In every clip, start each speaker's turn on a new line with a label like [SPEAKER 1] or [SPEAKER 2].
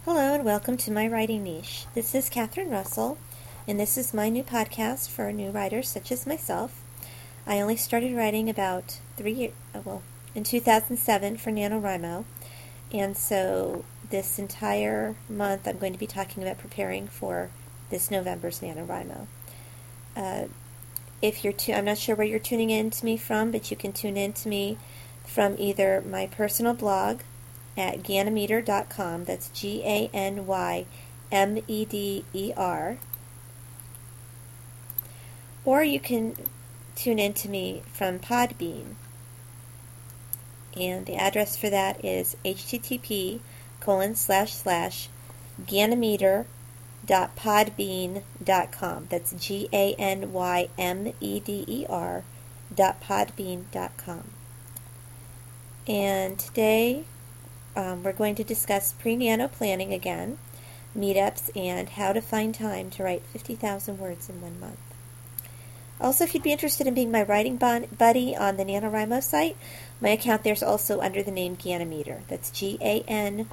[SPEAKER 1] Hello and welcome to my writing niche. This is Catherine Russell, and this is my new podcast for new writers such as myself. I only started writing about in 2007 for NaNoWriMo, and so this entire month I'm going to be talking about preparing for this November's NaNoWriMo. I'm not sure where you're tuning in to me from, but you can tune in to me from either my personal blog at Ganymeter.com. That's GANYMEDER. Or you can tune in to me from Podbean. And the address for that is http://Ganymeter.podbean.com. That's GANYMEDER.podbean.com. And today we're going to discuss pre-nano planning again, meetups, and how to find time to write 50,000 words in 1 month. Also, if you'd be interested in being my writing buddy on the NaNoWriMo site, my account there's also under the name Ganymeter. That's GANYMEDER.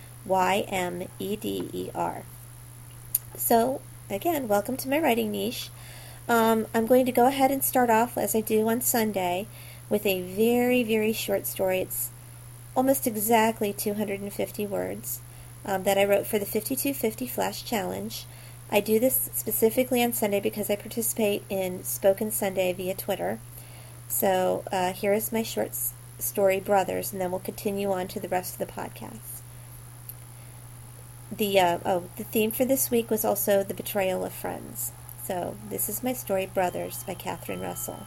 [SPEAKER 1] So, again, welcome to my writing niche. I'm going to go ahead and start off, as I do on Sunday, with a very, very short story. It's almost exactly 250 words that I wrote for the 5250 Flash Challenge. I do this specifically on Sunday because I participate in Spoken Sunday via Twitter. So here is my short story, Brothers, and then we'll continue on to the rest of the podcast. The theme for this week was also the betrayal of friends. So this is my story, Brothers, by Catherine Russell.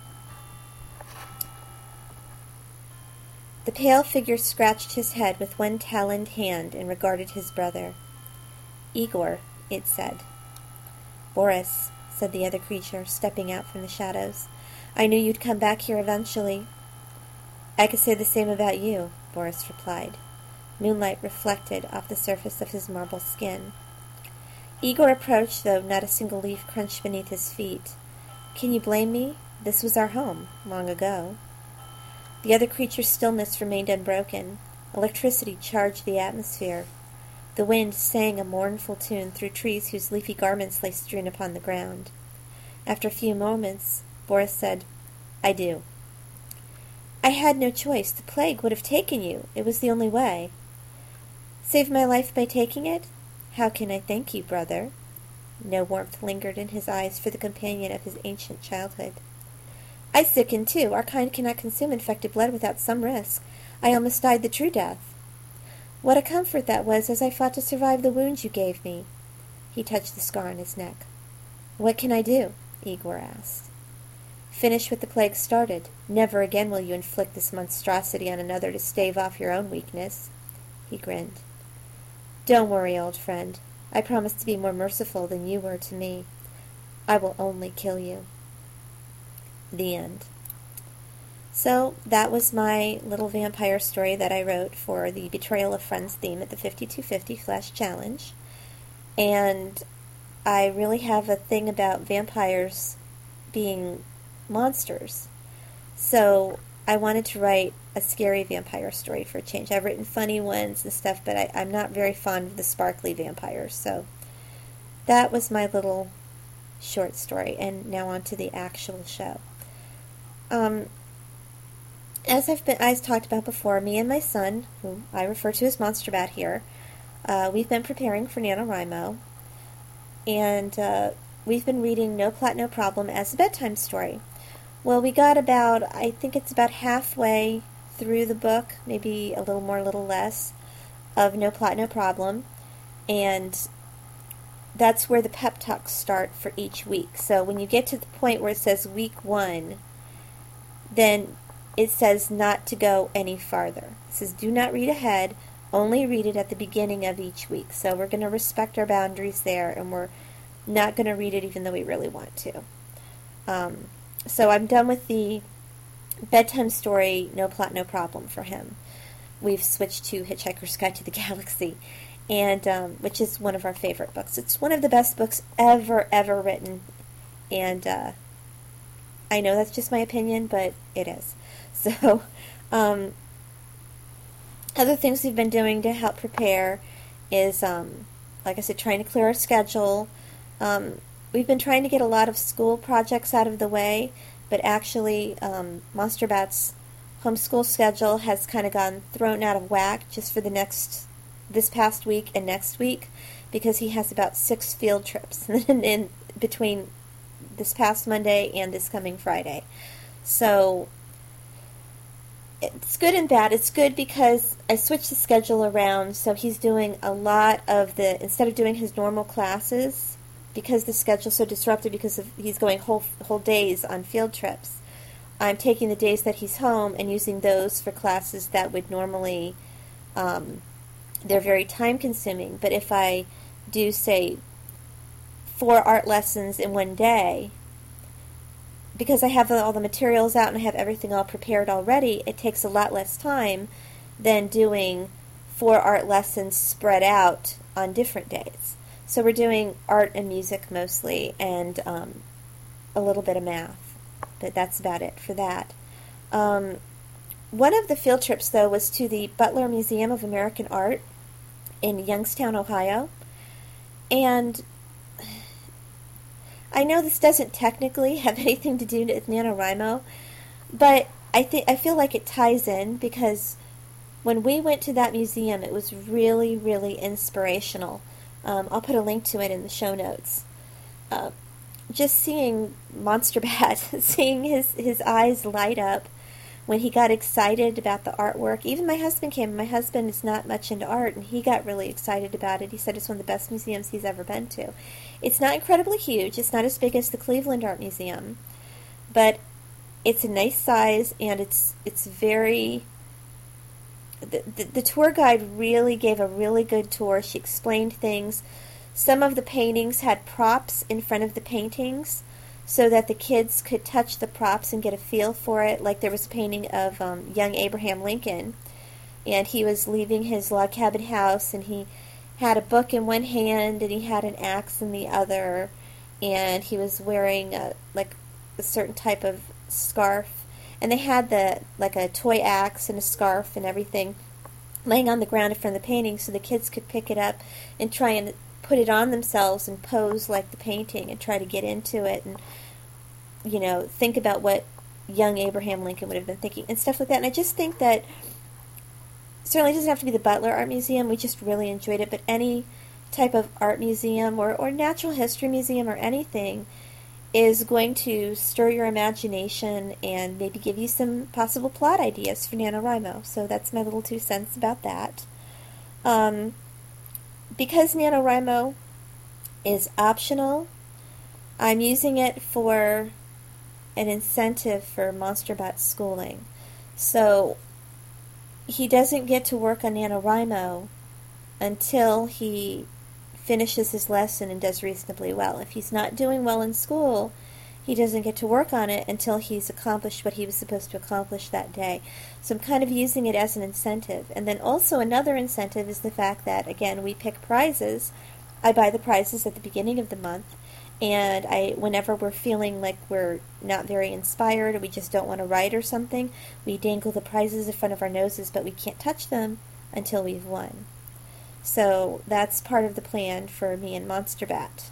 [SPEAKER 1] The pale figure scratched his head with one taloned hand and regarded his brother. "Igor," it said. "Boris," said the other creature, stepping out from the shadows. "I knew you'd come back here eventually." "I could say the same about you," Boris replied. Moonlight reflected off the surface of his marble skin. Igor approached, though not a single leaf crunched beneath his feet. "Can you blame me? This was our home, long ago." The other creature's stillness remained unbroken. Electricity charged the atmosphere. The wind sang a mournful tune through trees whose leafy garments lay strewn upon the ground. After a few moments, Boris said, "I do." "I had no choice. The plague would have taken you. It was the only way." "Saved my life by taking it? How can I thank you, brother?" No warmth lingered in his eyes for the companion of his ancient childhood. "I sickened, too. Our kind cannot consume infected blood without some risk. I almost died the true death." "What a comfort that was as I fought to survive the wounds you gave me." He touched the scar on his neck. "What can I do?" Igor asked. "Finish what the plague started. Never again will you inflict this monstrosity on another to stave off your own weakness." He grinned. "Don't worry, old friend. I promise to be more merciful than you were to me. I will only kill you." The end. So that was my little vampire story that I wrote for the Betrayal of Friends theme at the 5250 Flash Challenge. And I really have a thing about vampires being monsters. So I wanted to write a scary vampire story for a change. I've written funny ones and stuff, but I'm not very fond of the sparkly vampires. So that was my little short story. And now on to the actual show. As I've talked about before, me and my son, who I refer to as Monster Bat here, we've been preparing for NaNoWriMo, and we've been reading No Plot, No Problem as a bedtime story. Well, we got I think it's about halfway through the book, maybe a little more, a little less, of No Plot, No Problem, and that's where the pep talks start for each week. So when you get to the point where it says week 1, then it says not to go any farther. It says do not read ahead, only read it at the beginning of each week. So we're going to respect our boundaries there, and we're not going to read it even though we really want to. So I'm done with the bedtime story, No Plot, No Problem for him. We've switched to Hitchhiker's Guide to the Galaxy, and which is one of our favorite books. It's one of the best books ever written, and I know that's just my opinion, but it is. So, other things we've been doing to help prepare is like I said, trying to clear our schedule. We've been trying to get a lot of school projects out of the way, but actually Monster Bat's homeschool schedule has kind of gone thrown out of whack just for this past week and next week, because he has about 6 field trips in between this past Monday and this coming Friday. So it's good and bad. It's good because I switched the schedule around, so he's doing a lot of instead of doing his normal classes, because the schedule's so disrupted because he's going whole days on field trips, I'm taking the days that he's home and using those for classes that would normally, they're very time consuming. But if I do, say, 4 art lessons in one day, because I have all the materials out and I have everything all prepared already, it takes a lot less time than doing 4 art lessons spread out on different days. So we're doing art and music mostly, and a little bit of math, but that's about it for that. One of the field trips, though, was to the Butler Museum of American Art in Youngstown, Ohio, and I know this doesn't technically have anything to do with NaNoWriMo, but I feel like it ties in, because when we went to that museum, it was really, really inspirational. I'll put a link to it in the show notes. Just seeing Monster Bat, seeing his eyes light up when he got excited about the artwork. Even my husband came. My husband is not much into art, and he got really excited about it. He said it's one of the best museums he's ever been to. It's not incredibly huge. It's not as big as the Cleveland Art Museum, but it's a nice size, and it's very... The tour guide really gave a really good tour. She explained things. Some of the paintings had props in front of the paintings so that the kids could touch the props and get a feel for it. Like there was a painting of young Abraham Lincoln, and he was leaving his log cabin house, and he had a book in one hand and he had an axe in the other, and he was wearing a certain type of scarf, and they had a toy axe and a scarf and everything laying on the ground in front of the painting, so the kids could pick it up and try and put it on themselves and pose like the painting and try to get into it and, think about what young Abraham Lincoln would have been thinking and stuff like that. And I just think that certainly it doesn't have to be the Butler Art Museum. We just really enjoyed it. But any type of art museum or natural history museum or anything is going to stir your imagination and maybe give you some possible plot ideas for NaNoWriMo. So that's my little 2 cents about that. Because NaNoWriMo is optional, I'm using it for an incentive for Monster Bat schooling. So he doesn't get to work on NaNoWriMo until he finishes his lesson and does reasonably well. If he's not doing well in school, he doesn't get to work on it until he's accomplished what he was supposed to accomplish that day. So I'm kind of using it as an incentive. And then also another incentive is the fact that, again, we pick prizes. I buy the prizes at the beginning of the month, and whenever we're feeling like we're not very inspired or we just don't want to write or something, we dangle the prizes in front of our noses, but we can't touch them until we've won. So that's part of the plan for me and Monster Bat.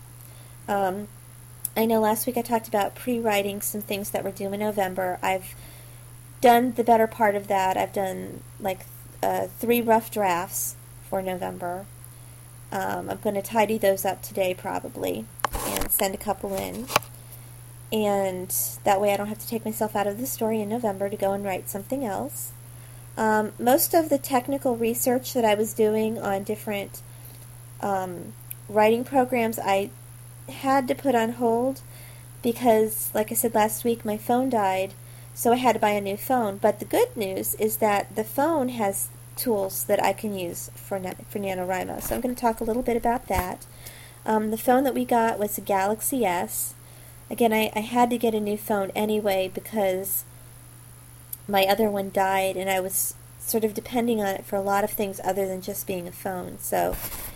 [SPEAKER 1] I know last week I talked about pre-writing some things that we're due in November. I've done the better part of that. I've done 3 rough drafts for November. I'm going to tidy those up today probably and send a couple in. And that way I don't have to take myself out of the story in November to go and write something else. Most of the technical research that I was doing on different writing programs I had to put on hold because, like I said last week, my phone died, so I had to buy a new phone. But the good news is that the phone has tools that I can use for NaNoWriMo, so I'm going to talk a little bit about that. The phone that we got was a Galaxy S. Again, I had to get a new phone anyway because my other one died, and I was sort of depending on it for a lot of things other than just being a phone. So,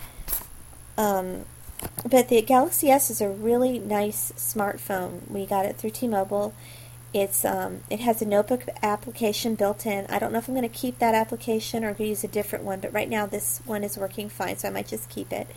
[SPEAKER 1] but the Galaxy S is a really nice smartphone. We got it through T-Mobile. It has a notebook application built in. I don't know if I'm going to keep that application or use a different one, but right now this one is working fine, so I might just keep it.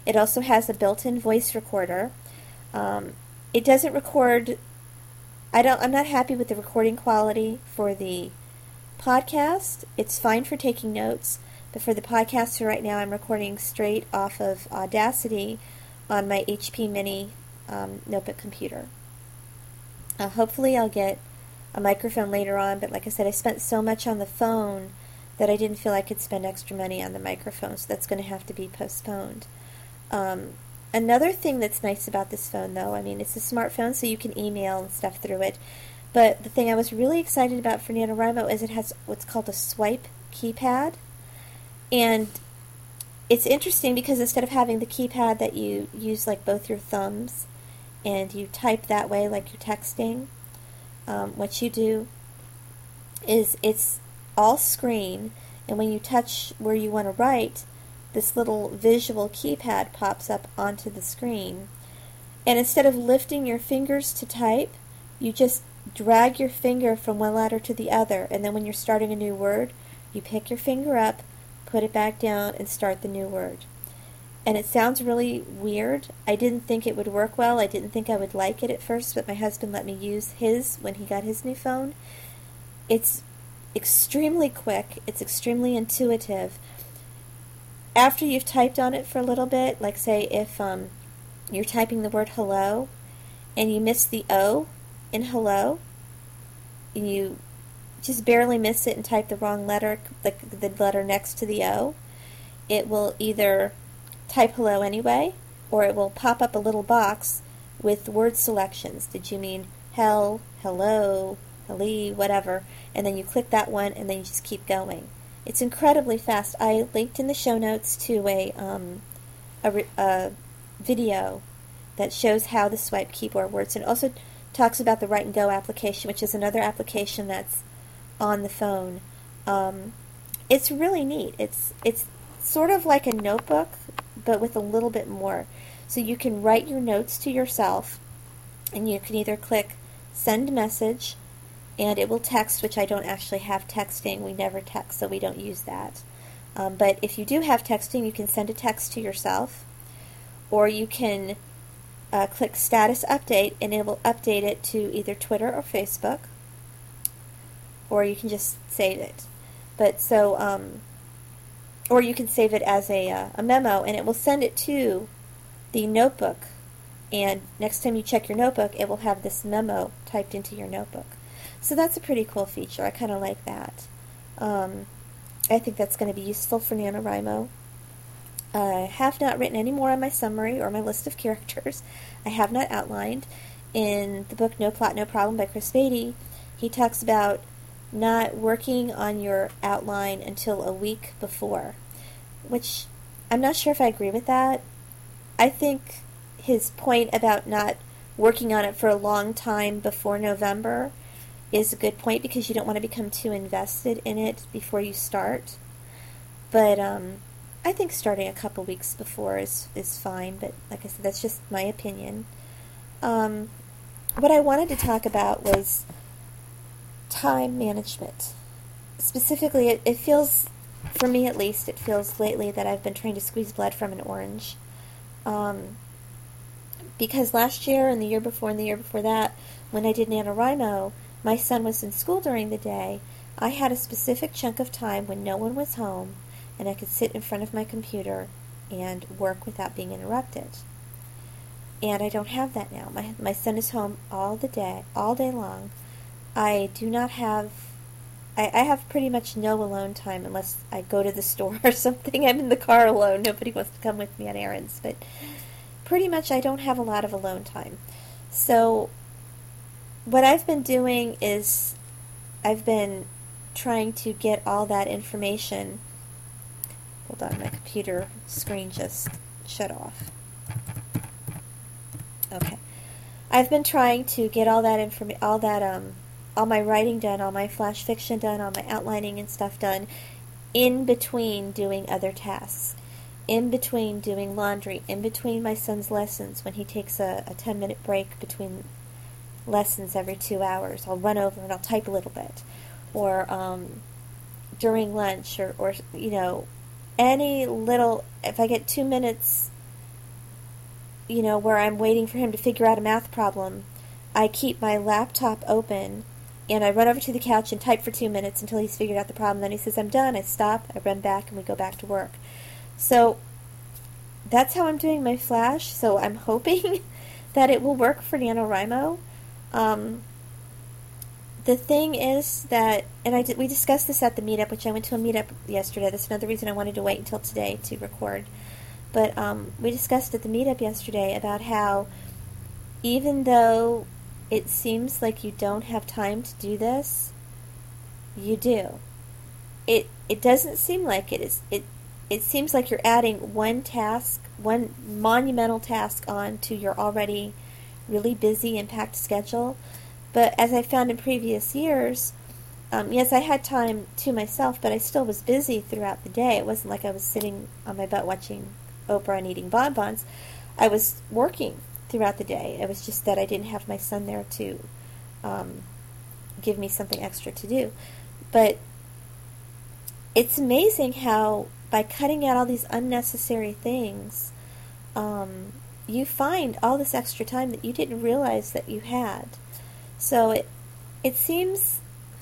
[SPEAKER 1] It also has a built-in voice recorder. It doesn't record. I'm not happy with the recording quality for the podcast. It's fine for taking notes, but for the podcast, so right now I'm recording straight off of Audacity on my HP Mini notebook computer. Hopefully I'll get a microphone later on, but like I said, I spent so much on the phone that I didn't feel I could spend extra money on the microphone, so that's going to have to be postponed. Another thing that's nice about this phone, though, I mean, it's a smartphone, so you can email and stuff through it, but the thing I was really excited about for NaNoWriMo is it has what's called a swipe keypad, and it's interesting because instead of having the keypad that you use like both your thumbs and you type that way like you're texting, what you do is it's all screen, and when you touch where you want to write, this little visual keypad pops up onto the screen. And instead of lifting your fingers to type, you just drag your finger from one letter to the other, and then when you're starting a new word, you pick your finger up, put it back down, and start the new word. And it sounds really weird. I didn't think it would work well. I didn't think I would like it at first, but my husband let me use his when he got his new phone. It's extremely quick. It's extremely intuitive. After you've typed on it for a little bit, like say if you're typing the word hello and you miss the O in hello, and you just barely miss it and type the wrong letter, like the letter next to the O, it will either type hello anyway, or it will pop up a little box with word selections. Did you mean hell, hello, helly, whatever, and then you click that one and then you just keep going. It's incredibly fast. I linked in the show notes to a video that shows how the swipe keyboard works, and also talks about the Write and Go application, which is another application that's on the phone. It's really neat. It's sort of like a notebook, but with a little bit more. So you can write your notes to yourself, and you can either click send message, and it will text, which I don't actually have texting. We never text, so we don't use that. But if you do have texting, you can send a text to yourself, or you can click status update, and it will update it to either Twitter or Facebook, or you can just save it. But so, or you can save it as a memo, and it will send it to the notebook. And next time you check your notebook, it will have this memo typed into your notebook. So that's a pretty cool feature. I kind of like that. I think that's going to be useful for NaNoWriMo. I have not written any more on my summary or my list of characters. I have not outlined. In the book No Plot, No Problem by Chris Beatty, he talks about not working on your outline until a week before, which I'm not sure if I agree with that. I think his point about not working on it for a long time before November is a good point, because you don't want to become too invested in it before you start. But I think starting a couple weeks before is fine, but like I said, that's just my opinion. What I wanted to talk about was time management. Specifically, it feels, for me at least, it feels lately that I've been trying to squeeze blood from an orange. Because last year and the year before and the year before that, when I did NaNoWriMo, my son was in school during the day. I had a specific chunk of time when no one was home, and I could sit in front of my computer and work without being interrupted. And I don't have that now. My son is home all day long. I do not have... I have pretty much no alone time unless I go to the store or something. I'm in the car alone. Nobody wants to come with me on errands. But pretty much I don't have a lot of alone time. So what I've been doing is I've been trying to get all that information. Hold on, my computer screen just shut off. Okay. I've been trying to get all that all my writing done, all my flash fiction done, all my outlining and stuff done in between doing other tasks, in between doing laundry, in between my son's lessons when he takes a 10-minute break between lessons every 2 hours. I'll run over and I'll type a little bit, or during lunch, or you know, any little, if I get 2 minutes where I'm waiting for him to figure out a math problem, I keep my laptop open and I run over to the couch and type for 2 minutes until he's figured out the problem. Then he says, I'm done. I stop, I run back, and we go back to work. So that's how I'm doing my Flash. So I'm hoping that it will work for NaNoWriMo. The thing is that, and we discussed this at the meetup, which I went to a meetup yesterday. That's another reason I wanted to wait until today to record. But we discussed at the meetup yesterday about how even though it seems like you don't have time to do this, you do. It doesn't seem like it is. It seems like you're adding one task, one monumental task on to your already really busy and packed schedule. But as I found in previous years, yes, I had time to myself, but I still was busy throughout the day. It wasn't like I was sitting on my butt watching Oprah and eating bonbons. I was working throughout the day. It was just that I didn't have my son there to give me something extra to do. But it's amazing how by cutting out all these unnecessary things, you find all this extra time that you didn't realize that you had. So it seems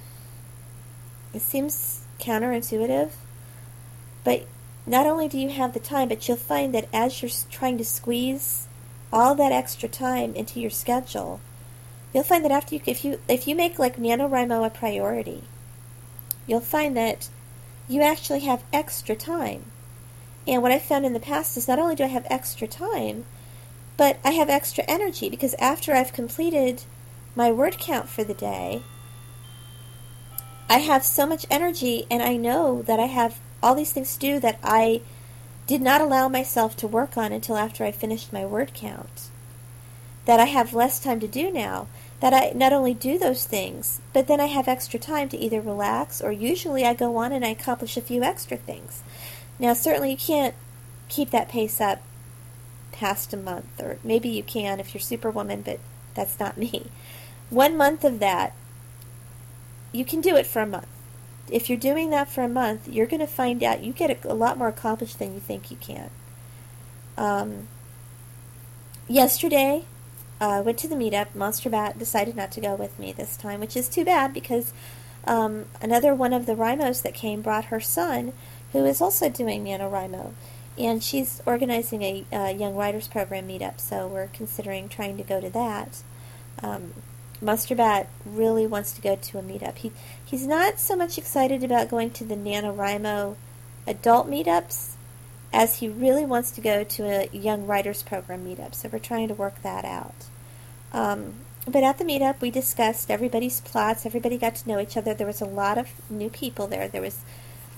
[SPEAKER 1] counterintuitive, but not only do you have the time, but you'll find that as you're trying to squeeze all that extra time into your schedule, you'll find that after if you make like NaNoWriMo a priority, you'll find that you actually have extra time. And what I've found in the past is not only do I have extra time, but I have extra energy, because after I've completed my word count for the day, I have so much energy, and I know that I have all these things to do that I did not allow myself to work on until after I finished my word count, that I have less time to do now, that I not only do those things, but then I have extra time to either relax, or usually I go on and I accomplish a few extra things. Now, certainly you can't keep that pace up past a month, or maybe you can if you're Superwoman, but that's not me. 1 month of that, you can do it for a month. If you're doing that for a month, you're going to find out you get a lot more accomplished than you think you can. Yesterday, I went to the meetup. Monster Bat decided not to go with me this time, which is too bad, because another one of the Rhymos that came brought her son, who is also doing NaNoWriMo. And she's organizing a Young Writers Program meetup, so we're considering trying to go to that. Monster Bat really wants to go to a meetup. He's not so much excited about going to the NaNoWriMo adult meetups as he really wants to go to a Young Writers Program meetup, so we're trying to work that out. But at the meetup, we discussed everybody's plots. Everybody got to know each other. There was a lot of new people there. There was,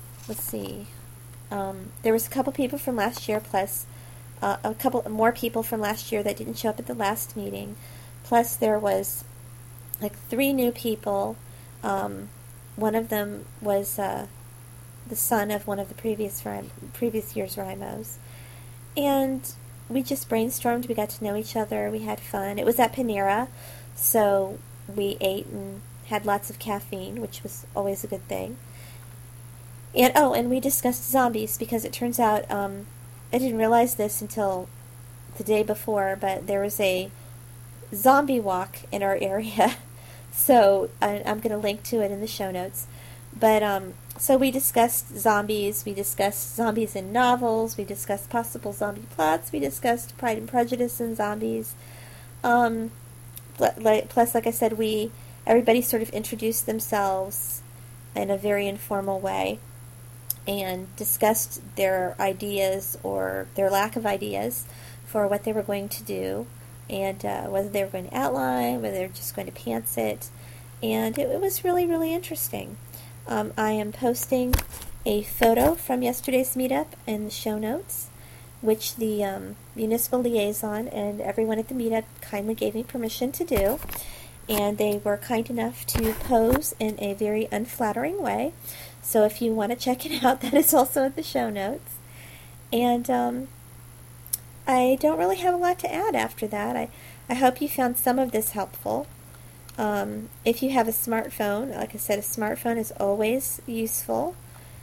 [SPEAKER 1] there was a couple people from last year, plus a couple more people from last year that didn't show up at the last meeting. Plus there was like 3 new people. One of them was the son of one of the previous year's Rhymos. And we just brainstormed. We got to know each other. We had fun. It was at Panera, so we ate and had lots of caffeine, which was always a good thing. And we discussed zombies, because it turns out, I didn't realize this until the day before, but there was a zombie walk in our area. So I'm going to link to it in the show notes. But so we discussed zombies. We discussed zombies in novels. We discussed possible zombie plots. We discussed Pride and Prejudice and zombies. Plus, like I said, everybody sort of introduced themselves in a very informal way and discussed their ideas or their lack of ideas for what they were going to do, and whether they were going to outline, whether they were just going to pants it. And it was really, really interesting. I am posting a photo from yesterday's meetup in the show notes, which the municipal liaison and everyone at the meetup kindly gave me permission to do. And they were kind enough to pose in a very unflattering way. So if you want to check it out, that is also in the show notes. And I don't really have a lot to add after that. I hope you found some of this helpful. If you have a smartphone, like I said, a smartphone is always useful.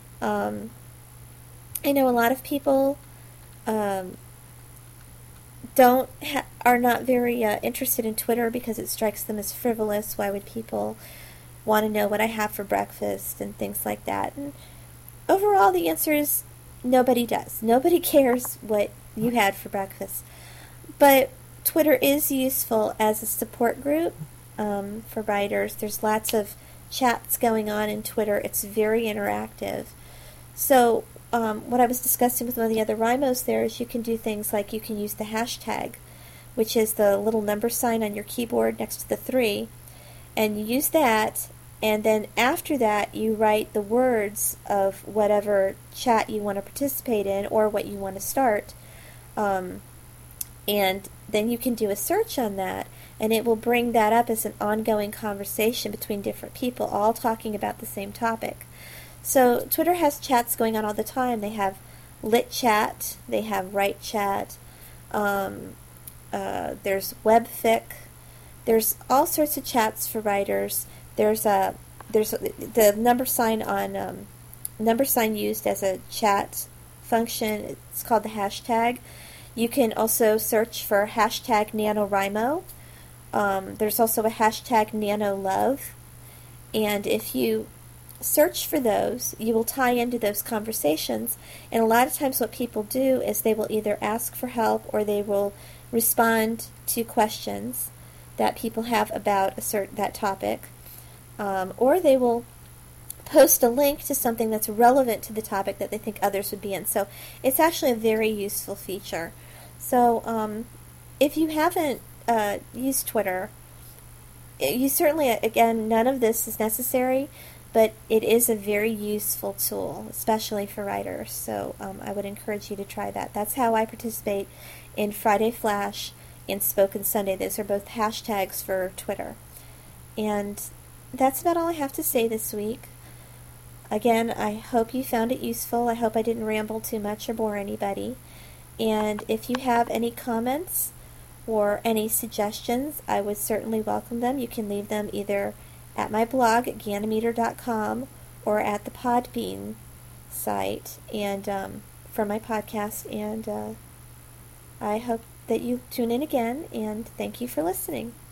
[SPEAKER 1] I know a lot of people are not very interested in Twitter because it strikes them as frivolous. Why would people want to know what I have for breakfast and things like that? And overall, the answer is nobody does. Nobody cares what you had for breakfast. But Twitter is useful as a support group for writers. There's lots of chats going on in Twitter. It's very interactive. So what I was discussing with one of the other Rhymos there is you can do things like you can use the hashtag, which is the little number sign on your keyboard next to the 3, and you use that, and then after that you write the words of whatever chat you want to participate in or what you want to start, and then you can do a search on that, and it will bring that up as an ongoing conversation between different people, all talking about the same topic. So Twitter has chats going on all the time. They have lit chat, they have write chat, there's webfic, there's all sorts of chats for writers. There's the number sign on number sign used as a chat function. It's called the hashtag. You can also search for hashtag NaNoWriMo. There's also a hashtag NaNoLove, and if you search for those, you will tie into those conversations, and a lot of times what people do is they will either ask for help or they will respond to questions that people have about that topic, or they will post a link to something that's relevant to the topic that they think others would be in. So it's actually a very useful feature. So if you haven't used Twitter, you certainly, again, none of this is necessary, but it is a very useful tool, especially for writers. So I would encourage you to try that. That's how I participate in Friday Flash and Spoken Sunday. Those are both hashtags for Twitter. And that's about all I have to say this week. Again, I hope you found it useful. I hope I didn't ramble too much or bore anybody. And if you have any comments or any suggestions, I would certainly welcome them. You can leave them either at my blog at Ganymeter.com or at the Podbean site and for my podcast. And I hope that you tune in again, and thank you for listening.